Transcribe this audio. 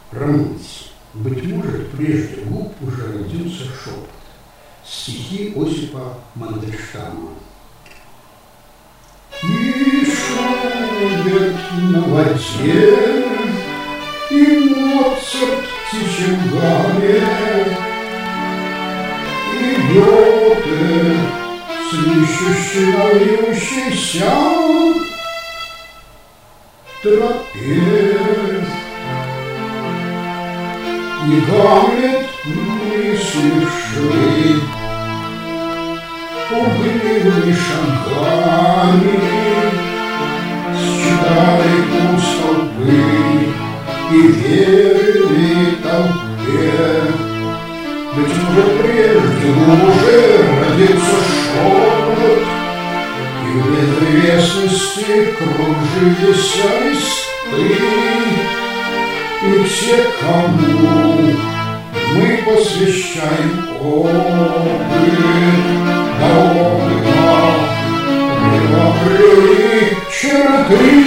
Романс. Быть может, прежде губ уже родился шепот. Стихи Осипа Мандельштама. И Шуберт на воде, и Моцарт в птичьем гале, и Гёте с ищущей навьющейся тропе, и Гамлет мысливший пугливыми шагами считали путь толпы и верили толпе. Ведь уже прежде уже родился шепот, и в безвестности кружились листы, и те, кому мы посвящаем опыт, до опыта приобрели черты.